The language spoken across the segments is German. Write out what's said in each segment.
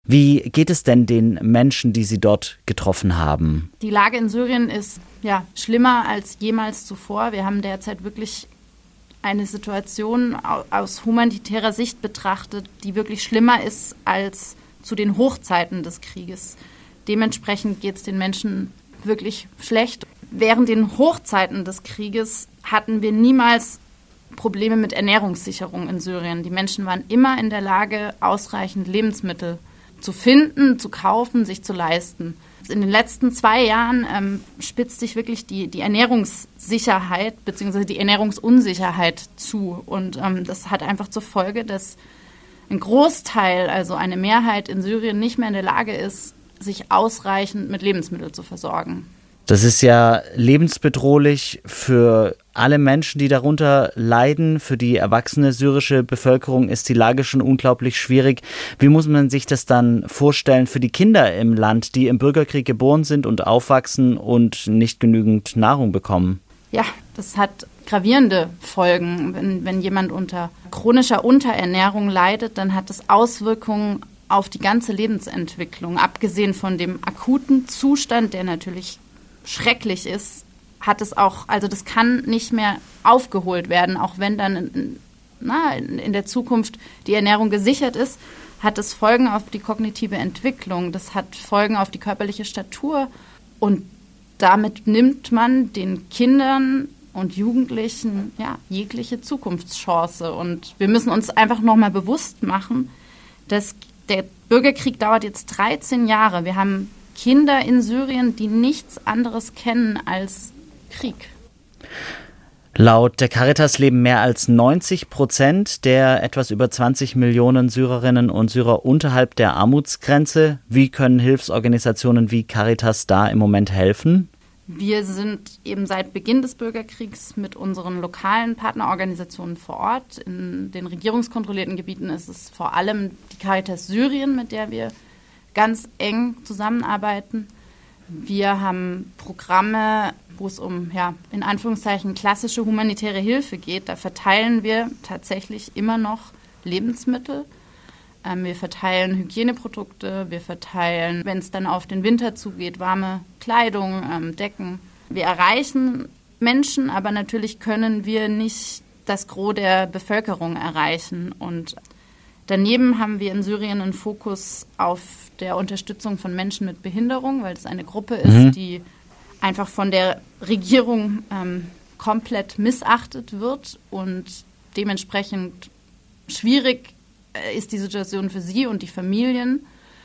Wie geht es denn den Menschen, die Sie dort getroffen haben? Die Lage in Syrien ist schlimmer als jemals zuvor. Wir haben derzeit wirklich eine Situation aus humanitärer Sicht betrachtet, die wirklich schlimmer ist als zu den Hochzeiten des Krieges. Dementsprechend geht es den Menschen wirklich schlecht. Während den Hochzeiten des Krieges hatten wir niemals Probleme mit Ernährungssicherung in Syrien. Die Menschen waren immer in der Lage, ausreichend Lebensmittel zu finden, zu kaufen, sich zu leisten. In den letzten 2 Jahren spitzt sich wirklich die Ernährungssicherheit bzw. die Ernährungsunsicherheit zu. Und das hat einfach zur Folge, dass ein Großteil, also eine Mehrheit in Syrien nicht mehr in der Lage ist, sich ausreichend mit Lebensmitteln zu versorgen. Das ist ja lebensbedrohlich für alle Menschen, die darunter leiden. Für die erwachsene syrische Bevölkerung ist die Lage schon unglaublich schwierig. Wie muss man sich das dann vorstellen für die Kinder im Land, die im Bürgerkrieg geboren sind und aufwachsen und nicht genügend Nahrung bekommen? Ja, das hat gravierende Folgen. Wenn jemand unter chronischer Unterernährung leidet, dann hat das Auswirkungen auf die ganze Lebensentwicklung. Abgesehen von dem akuten Zustand, der natürlich schrecklich ist, hat es auch, also das kann nicht mehr aufgeholt werden, auch wenn dann in der Zukunft die Ernährung gesichert ist, hat es Folgen auf die kognitive Entwicklung, das hat Folgen auf die körperliche Statur und damit nimmt man den Kindern und Jugendlichen jegliche Zukunftschance. Und wir müssen uns einfach nochmal bewusst machen, dass der Bürgerkrieg dauert jetzt 13 Jahre. Wir haben Kinder in Syrien, die nichts anderes kennen als Krieg. Laut der Caritas leben mehr als 90% der etwas über 20 Millionen Syrerinnen und Syrer unterhalb der Armutsgrenze. Wie können Hilfsorganisationen wie Caritas da im Moment helfen? Wir sind eben seit Beginn des Bürgerkriegs mit unseren lokalen Partnerorganisationen vor Ort. In den regierungskontrollierten Gebieten ist es vor allem die Caritas Syrien, mit der wir ganz eng zusammenarbeiten. Wir haben Programme, wo es um, in Anführungszeichen, klassische humanitäre Hilfe geht. Da verteilen wir tatsächlich immer noch Lebensmittel. Wir verteilen Hygieneprodukte, wir verteilen, wenn es dann auf den Winter zugeht, warme Kleidung, Decken. Wir erreichen Menschen, aber natürlich können wir nicht das Gros der Bevölkerung erreichen. Und daneben haben wir in Syrien einen Fokus auf der Unterstützung von Menschen mit Behinderung, weil es eine Gruppe ist, die einfach von der Regierung komplett missachtet wird und dementsprechend schwierig ist die Situation für sie und die Familien.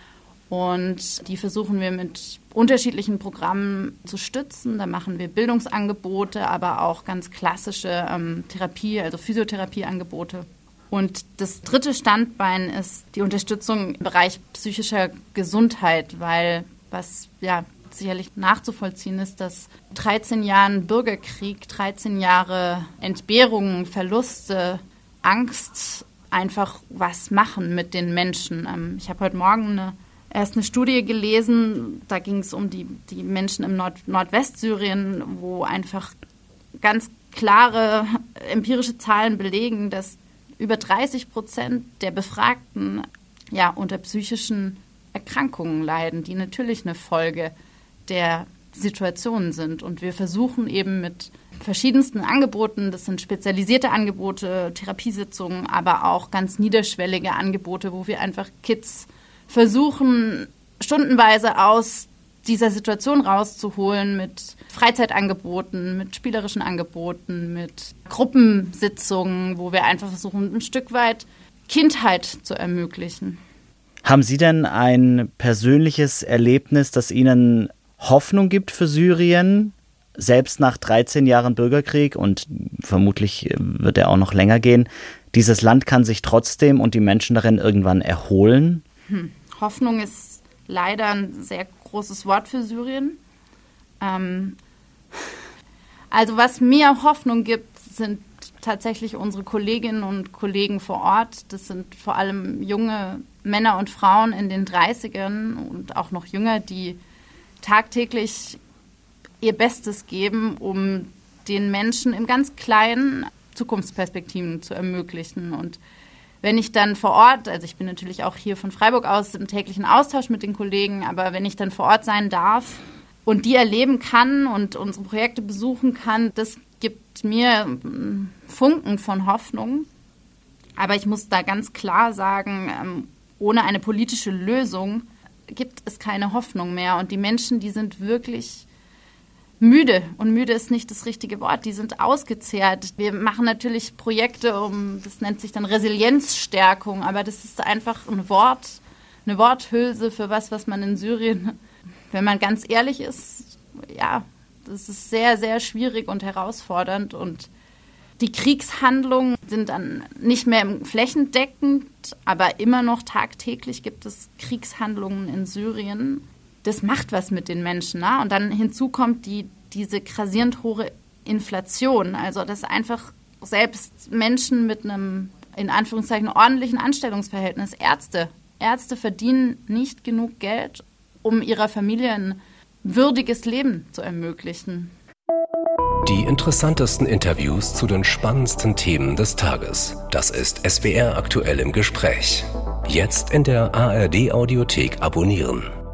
Und die versuchen wir mit unterschiedlichen Programmen zu stützen. Da machen wir Bildungsangebote, aber auch ganz klassische Therapie, also Physiotherapieangebote. Und das dritte Standbein ist die Unterstützung im Bereich psychischer Gesundheit, weil was sicherlich nachzuvollziehen ist, dass 13 Jahren Bürgerkrieg, 13 Jahre Entbehrungen, Verluste, Angst einfach was machen mit den Menschen. Ich habe heute Morgen erst eine Studie gelesen, da ging es um die Menschen im Nordwestsyrien, wo einfach ganz klare empirische Zahlen belegen, dass über 30% der Befragten unter psychischen Erkrankungen leiden, die natürlich eine Folge der Situation sind. Und wir versuchen eben mit verschiedensten Angeboten, das sind spezialisierte Angebote, Therapiesitzungen, aber auch ganz niederschwellige Angebote, wo wir einfach Kids versuchen, stundenweise aus dieser Situation rauszuholen mit Freizeitangeboten, mit spielerischen Angeboten, mit Gruppensitzungen, wo wir einfach versuchen, ein Stück weit Kindheit zu ermöglichen. Haben Sie denn ein persönliches Erlebnis, das Ihnen Hoffnung gibt für Syrien, selbst nach 13 Jahren Bürgerkrieg, und vermutlich wird er auch noch länger gehen? Dieses Land kann sich trotzdem und die Menschen darin irgendwann erholen? Hoffnung ist leider ein sehr großes Wort für Syrien. Also was mir Hoffnung gibt, sind tatsächlich unsere Kolleginnen und Kollegen vor Ort. Das sind vor allem junge Männer und Frauen in den 30ern und auch noch jünger, die tagtäglich ihr Bestes geben, um den Menschen im ganz Kleinen Zukunftsperspektiven zu ermöglichen. Und wenn ich dann vor Ort, also ich bin natürlich auch hier von Freiburg aus im täglichen Austausch mit den Kollegen, aber wenn ich dann vor Ort sein darf und die erleben kann und unsere Projekte besuchen kann, das gibt mir Funken von Hoffnung. Aber ich muss da ganz klar sagen, ohne eine politische Lösung gibt es keine Hoffnung mehr. Und die Menschen, die sind wirklich müde. Und müde ist nicht das richtige Wort. Die sind ausgezehrt. Wir machen natürlich Projekte, das nennt sich dann Resilienzstärkung. Aber das ist einfach eine Worthülse für was man in Syrien, wenn man ganz ehrlich ist, ja, das ist sehr, sehr schwierig und herausfordernd. Und die Kriegshandlungen sind dann nicht mehr flächendeckend, aber immer noch tagtäglich gibt es Kriegshandlungen in Syrien. Das macht was mit den Menschen. Ne? Und dann hinzu kommt diese grassierend hohe Inflation. Also dass einfach selbst Menschen mit einem, in Anführungszeichen, ordentlichen Anstellungsverhältnis, Ärzte verdienen nicht genug Geld, um ihrer Familie ein würdiges Leben zu ermöglichen. Die interessantesten Interviews zu den spannendsten Themen des Tages. Das ist SWR aktuell im Gespräch. Jetzt in der ARD Audiothek abonnieren.